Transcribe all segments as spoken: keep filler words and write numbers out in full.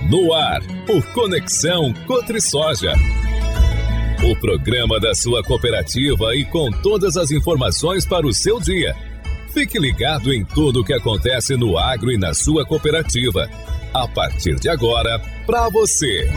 No ar, o Conexão Cotrisoja. O programa da sua cooperativa e com todas as informações para o seu dia. Fique ligado em tudo o que acontece no agro e na sua cooperativa. A partir de agora, para você.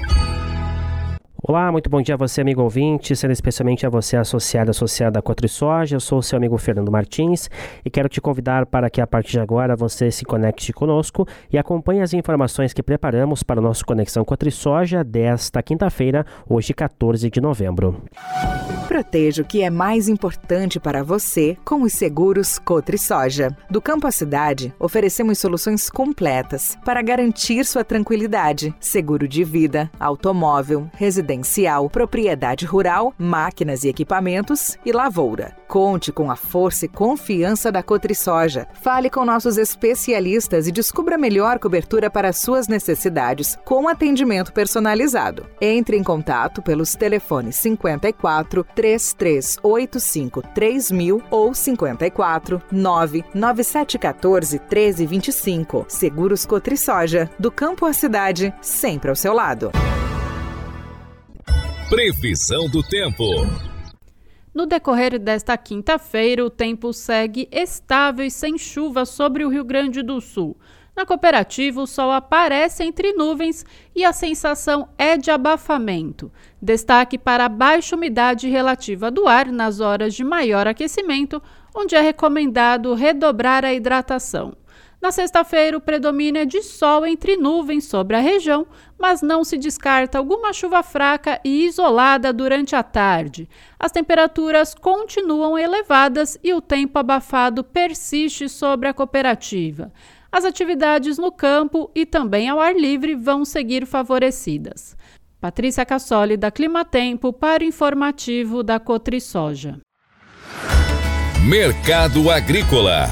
Olá, muito bom dia a você, amigo ouvinte, sendo especialmente a você associado, associada à Cotrisoja. Eu sou o seu amigo Fernando Martins e quero te convidar para que a partir de agora você se conecte conosco e acompanhe as informações que preparamos para o nosso Conexão Cotrisoja desta quinta-feira, hoje quatorze de novembro. Proteja o que é mais importante para você com os seguros Cotrisoja. Do campo à cidade, oferecemos soluções completas para garantir sua tranquilidade. Seguro de vida, automóvel, residencial, propriedade rural, máquinas e equipamentos e lavoura. Conte com a força e confiança da Cotrisoja. Fale com nossos especialistas e descubra a melhor cobertura para suas necessidades com atendimento personalizado. Entre em contato pelos telefones cinquenta e quatro, três três oito cinco, três mil ou cinquenta e quatro, nove nove sete um quatro, um três dois cinco. Seguros Cotrisoja, do campo à cidade, sempre ao seu lado. Previsão do tempo. No decorrer desta quinta-feira, o tempo segue estável e sem chuva sobre o Rio Grande do Sul. Na cooperativa, o sol aparece entre nuvens e a sensação é de abafamento. Destaque para a baixa umidade relativa do ar nas horas de maior aquecimento, onde é recomendado redobrar a hidratação. Na sexta-feira, o predomínio é de sol entre nuvens sobre a região, mas não se descarta alguma chuva fraca e isolada durante a tarde. As temperaturas continuam elevadas e o tempo abafado persiste sobre a cooperativa. As atividades no campo e também ao ar livre vão seguir favorecidas. Patrícia Cassoli, da Climatempo, para o informativo da Cotrisoja. Mercado Agrícola.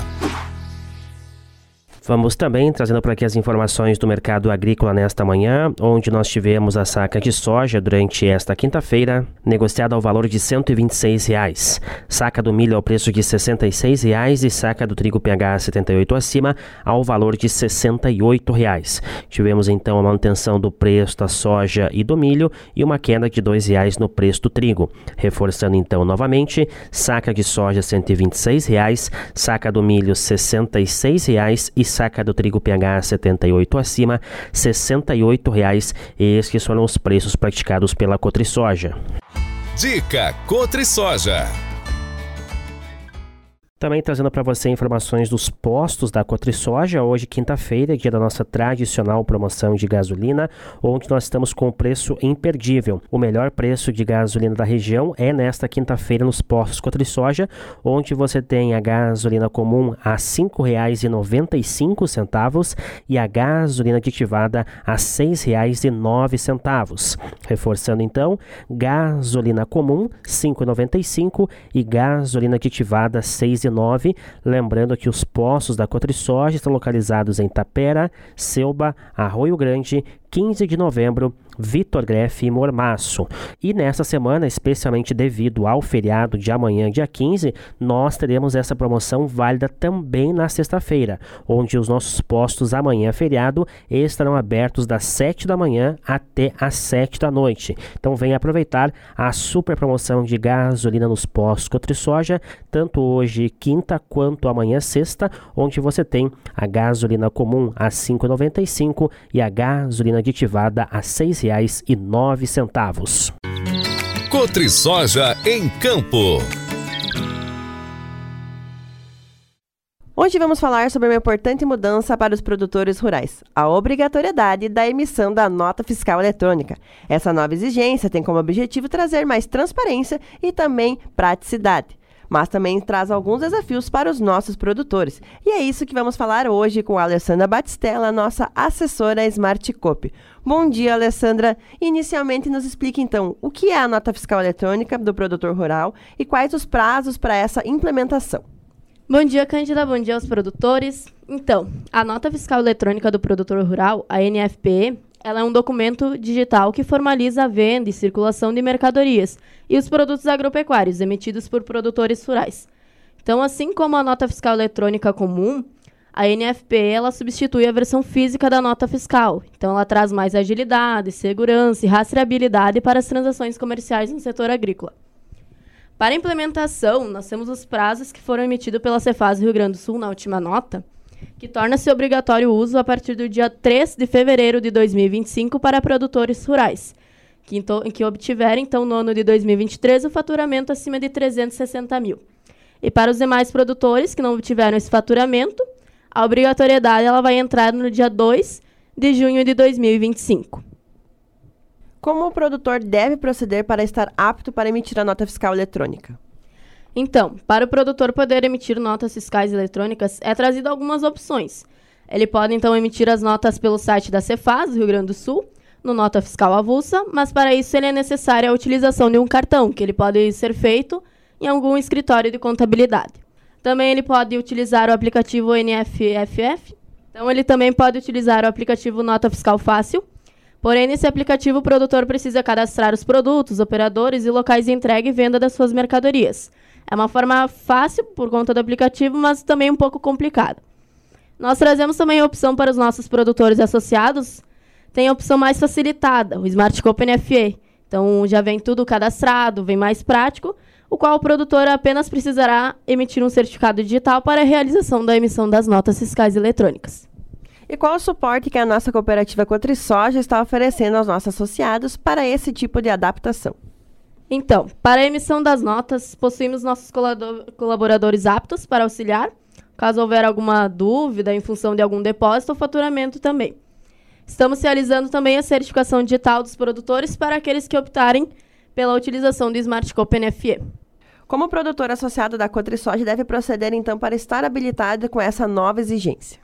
Vamos também trazendo por aqui as informações do mercado agrícola nesta manhã, onde nós tivemos a saca de soja durante esta quinta-feira, negociada ao valor de cento e vinte e seis reais. Saca do milho ao preço de sessenta e seis reais e saca do trigo P H setenta e oito acima ao valor de sessenta e oito reais. Tivemos então a manutenção do preço da soja e do milho e uma queda de dois reais no preço do trigo. Reforçando então novamente, saca de soja cento e vinte e seis reais, saca do milho sessenta e seis reais e saca do trigo P H setenta e oito acima, sessenta e oito reais. Estes foram os preços praticados pela Cotrisoja. Dica Cotrisoja. Também trazendo para você informações dos postos da Cotrisoja. Hoje, quinta-feira, dia da nossa tradicional promoção de gasolina, onde nós estamos com o preço imperdível. O melhor preço de gasolina da região é nesta quinta-feira nos postos Cotrisoja, onde você tem a gasolina comum a cinco reais e noventa e cinco centavos e a gasolina aditivada a seis reais e nove centavos. Reforçando então, gasolina comum cinco reais e noventa e cinco centavos e gasolina aditivada seis reais e nove centavos. Lembrando que os postos da Cotrisoja estão localizados em Tapera, Selba, Arroio Grande, quinze de novembro, Vitor Grefe e Mormaço. E nessa semana, especialmente devido ao feriado de amanhã, dia quinze, nós teremos essa promoção válida também na sexta-feira, onde os nossos postos amanhã feriado estarão abertos das sete da manhã até às sete da noite. Então venha aproveitar a super promoção de gasolina nos postos Cotrisoja, tanto hoje quinta quanto amanhã sexta, onde você tem a gasolina comum a cinco reais e noventa e cinco centavos e a gasolina aditivada a seis reais e nove centavos. Cotrisoja em Campo. Hoje vamos falar sobre uma importante mudança para os produtores rurais, a obrigatoriedade da emissão da nota fiscal eletrônica. Essa nova exigência tem como objetivo trazer mais transparência e também praticidade, mas também traz alguns desafios para os nossos produtores. E é isso que vamos falar hoje com a Alessandra Batistella, nossa assessora Smart Coop. Bom dia, Alessandra. Inicialmente, nos explique então o que é a nota fiscal eletrônica do produtor rural e quais os prazos para essa implementação. Bom dia, Cândida. Bom dia aos produtores. Então, a nota fiscal eletrônica do produtor rural, a N F P E, ela é um documento digital que formaliza a venda e circulação de mercadorias e os produtos agropecuários emitidos por produtores rurais. Então, assim como a nota fiscal eletrônica comum, A N F P E ela substitui a versão física da nota fiscal. Então, ela traz mais agilidade, segurança e rastreabilidade para as transações comerciais no setor agrícola. Para a implementação, nós temos os prazos que foram emitidos pela Cefaz Rio Grande do Sul na última nota, que torna-se obrigatório o uso a partir do dia três de fevereiro de dois mil e vinte e cinco para produtores rurais, que, então, que obtiverem, então, no ano de dois mil e vinte e três, o faturamento acima de trezentos e sessenta mil. E para os demais produtores que não obtiveram esse faturamento, a obrigatoriedade ela vai entrar no dia dois de junho de dois mil e vinte e cinco. Como o produtor deve proceder para estar apto para emitir a nota fiscal eletrônica? Então, para o produtor poder emitir notas fiscais eletrônicas, é trazido algumas opções. Ele pode, então, emitir as notas pelo site da Cefaz, Rio Grande do Sul, no Nota Fiscal Avulsa, mas para isso ele é necessária a utilização de um cartão, que ele pode ser feito em algum escritório de contabilidade. Também ele pode utilizar o aplicativo N F F F, então ele também pode utilizar o aplicativo Nota Fiscal Fácil. Porém, nesse aplicativo, o produtor precisa cadastrar os produtos, operadores e locais de entrega e venda das suas mercadorias. É uma forma fácil por conta do aplicativo, mas também um pouco complicada. Nós trazemos também a opção para os nossos produtores associados. Tem a opção mais facilitada, o Smartcope N F E. Então, já vem tudo cadastrado, vem mais prático, o qual o produtor apenas precisará emitir um certificado digital para a realização da emissão das notas fiscais eletrônicas. E qual o suporte que a nossa cooperativa CotriSoja está oferecendo aos nossos associados para esse tipo de adaptação? Então, para a emissão das notas, possuímos nossos colaboradores aptos para auxiliar, caso houver alguma dúvida em função de algum depósito ou faturamento também. Estamos realizando também a certificação digital dos produtores para aqueles que optarem pela utilização do Smartcope N F E. Como o produtor associado da CotriSoja deve proceder, então, para estar habilitado com essa nova exigência?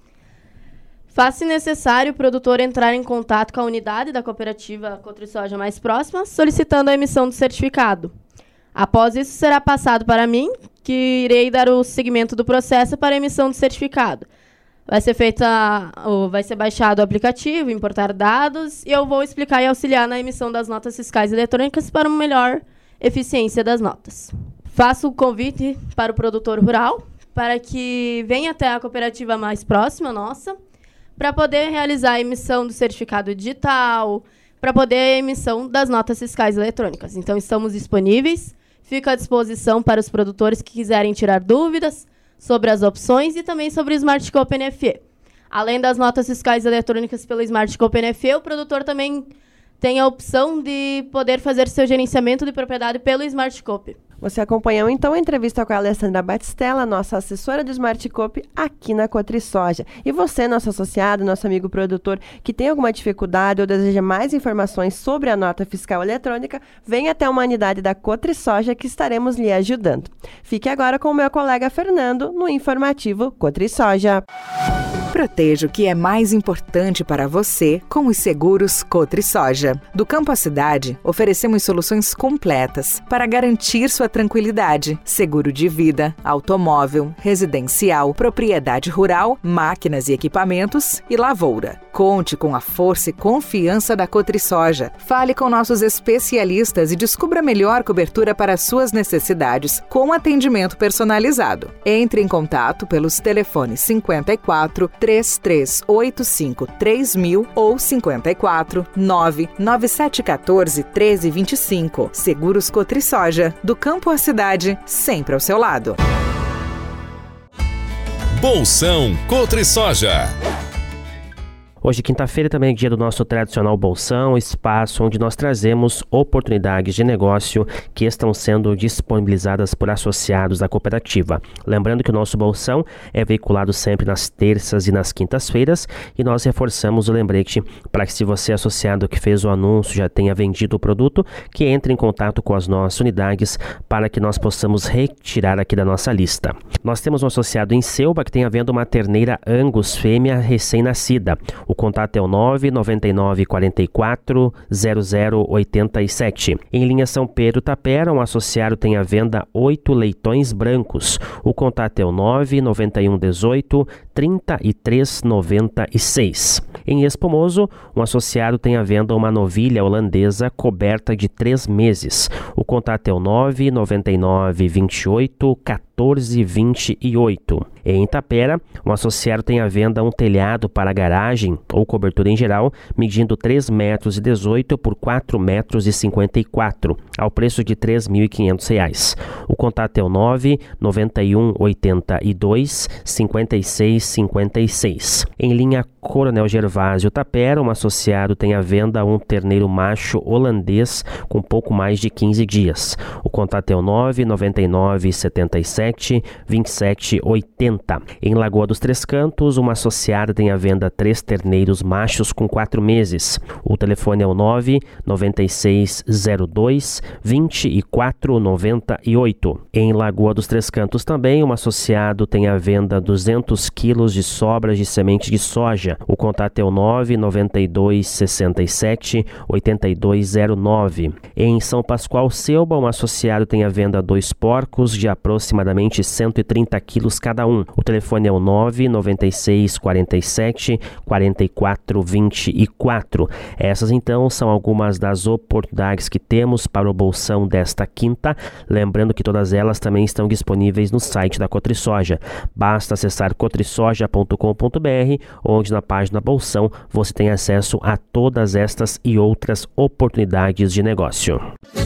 Faz-se necessário o produtor entrar em contato com a unidade da cooperativa CotriSoja mais próxima, solicitando a emissão do certificado. Após isso, será passado para mim, que irei dar o seguimento do processo para a emissão do certificado. Vai ser feita, vai ser baixado o aplicativo, importar dados, e eu vou explicar e auxiliar na emissão das notas fiscais eletrônicas para uma melhor eficiência das notas. Faço o convite para o produtor rural, para que venha até a cooperativa mais próxima nossa, para poder realizar a emissão do certificado digital, para poder a emissão das notas fiscais eletrônicas. Então, estamos disponíveis, fico à disposição para os produtores que quiserem tirar dúvidas sobre as opções e também sobre o Smartcope N F E. Além das notas fiscais eletrônicas pelo Smartcope N F E, o produtor também tem a opção de poder fazer seu gerenciamento de propriedade pelo Smartcope. Você acompanhou, então, a entrevista com a Alessandra Batistella, nossa assessora do Smartcope, aqui na CotriSoja. E você, nosso associado, nosso amigo produtor, que tem alguma dificuldade ou deseja mais informações sobre a nota fiscal eletrônica, venha até uma unidade da CotriSoja que estaremos lhe ajudando. Fique agora com o meu colega Fernando no informativo CotriSoja. Proteja o que é mais importante para você com os seguros CotriSoja. Do campo à cidade, oferecemos soluções completas para garantir sua tranquilidade. Seguro de vida, automóvel, residencial, propriedade rural, máquinas e equipamentos e lavoura. Conte com a força e confiança da CotriSoja. Fale com nossos especialistas e descubra a melhor cobertura para suas necessidades com atendimento personalizado. Entre em contato pelos telefones cinquenta e quatro, três três oito cinco, três mil ou cinquenta e quatro, nove nove sete um quatro, um três dois cinco. Seguros CotriSoja, do campo à cidade, sempre ao seu lado. Bolsão CotriSoja. Hoje, quinta-feira, também é dia do nosso tradicional Bolsão, espaço onde nós trazemos oportunidades de negócio que estão sendo disponibilizadas por associados da cooperativa. Lembrando que o nosso Bolsão é veiculado sempre nas terças e nas quintas-feiras e nós reforçamos o lembrete para que, se você é associado que fez o anúncio, já tenha vendido o produto, que entre em contato com as nossas unidades para que nós possamos retirar aqui da nossa lista. Nós temos um associado em Selva que tem à venda uma terneira Angus fêmea recém-nascida. O contato é o nove nove nove quatro quatro zero zero oito sete. Em linha São Pedro Tapera, um associado tem à venda oito leitões brancos. O contato é o nove nove um um oito trinta e três reais e noventa e seis centavos. Em Espumoso, um associado tem à venda uma novilha holandesa coberta de três meses. O contato é o nove nove nove, vinte e oito, quatorze, vinte e oito. Em Itapera, um associado tem à venda um telhado para garagem ou cobertura em geral, medindo três metros e dezoito por quatro metros e cinquenta e quatro, ao preço de três mil e quinhentos reais. O contato é o nove nove um, oitenta e dois, cinquenta e seis, cinquenta e seis. Em linha Coronel Gervásio Tapera, um associado tem à venda um terneiro macho holandês com pouco mais de quinze dias. O contato é o nove nove nove, setenta e sete, vinte e sete, oitenta. Em Lagoa dos Três Cantos, uma associada tem à venda três terneiros machos com quatro meses. O telefone é o nove nove seis zero dois, vinte e quatro, noventa e oito. Em Lagoa dos Três Cantos também, um associado tem à venda duzentos quilos de sobras de semente de soja. O contato é o nove nove dois, sessenta e sete, oitenta e dois zero nove. Em São Pascoal Selba, um associado tem à venda dois porcos de aproximadamente cento e trinta quilos cada um. O telefone é o nove nove seis, quarenta e sete, quarenta e quatro, vinte e quatro. Essas então são algumas das oportunidades que temos para o bolsão desta quinta. Lembrando que todas elas também estão disponíveis no site da Cotrisoja. Basta acessar cotrisoja ponto com ponto b r, onde na página Bolsão você tem acesso a todas estas e outras oportunidades de negócio.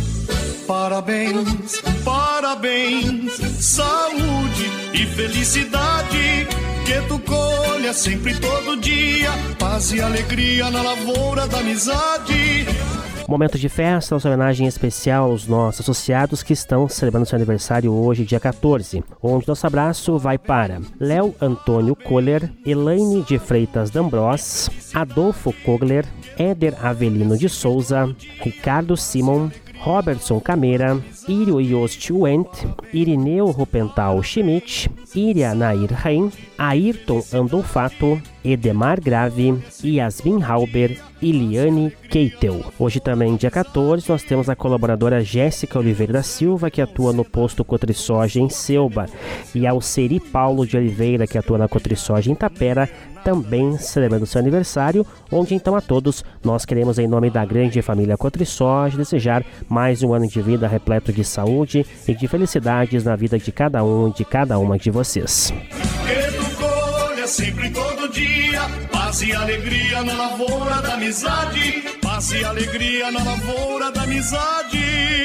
Parabéns, parabéns, saúde e felicidade, que tu colha sempre todo dia, paz e alegria na lavoura da amizade. Momento de festa, nossa homenagem especial aos nossos associados que estão celebrando seu aniversário hoje, dia quatorze, onde nosso abraço vai para Léo Antônio Kohler, Elaine de Freitas D'Ambros, Adolfo Kogler, Éder Avelino de Souza, Ricardo Simon, Robertson Cameira, Írio Yost Wendt, Irineu Rupental Schmidt, Iria Nair Rein, Ayrton Andolfato, Edemar Grave, Yasmin Halber e Liane Keitel. Hoje também, dia quatorze, nós temos a colaboradora Jéssica Oliveira da Silva, que atua no posto Cotrisoja em Selba, e ao Seri Paulo de Oliveira, que atua na Cotrisoja em Tapera, também celebrando seu aniversário, onde então a todos nós queremos, em nome da grande família Cotrisoja, desejar mais um ano de vida repleto de saúde e de felicidades na vida de cada um, de cada uma de vocês. Que tu colha sempre todo dia, paz e alegria na lavoura da amizade, paz e alegria na lavoura da amizade.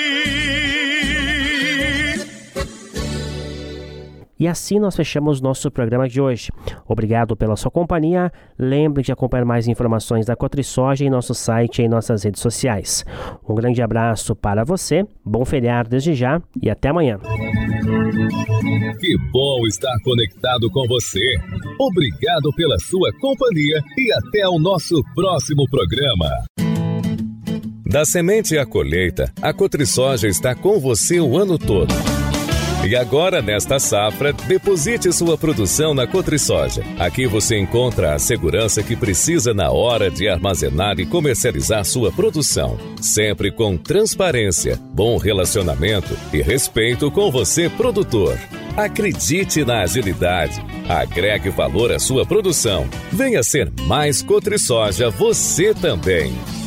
E assim nós fechamos nosso programa de hoje. Obrigado pela sua companhia. Lembre de acompanhar mais informações da Cotrisoja em nosso site e em nossas redes sociais. Um grande abraço para você, bom feriado desde já e até amanhã. Que bom estar conectado com você. Obrigado pela sua companhia e até o nosso próximo programa. Da semente à colheita, a Cotrisoja está com você o ano todo. E agora, nesta safra, deposite sua produção na Cotrisoja. Aqui você encontra a segurança que precisa na hora de armazenar e comercializar sua produção. Sempre com transparência, bom relacionamento e respeito com você, produtor. Acredite na agilidade. Agregue valor à sua produção. Venha ser mais Cotrisoja você também.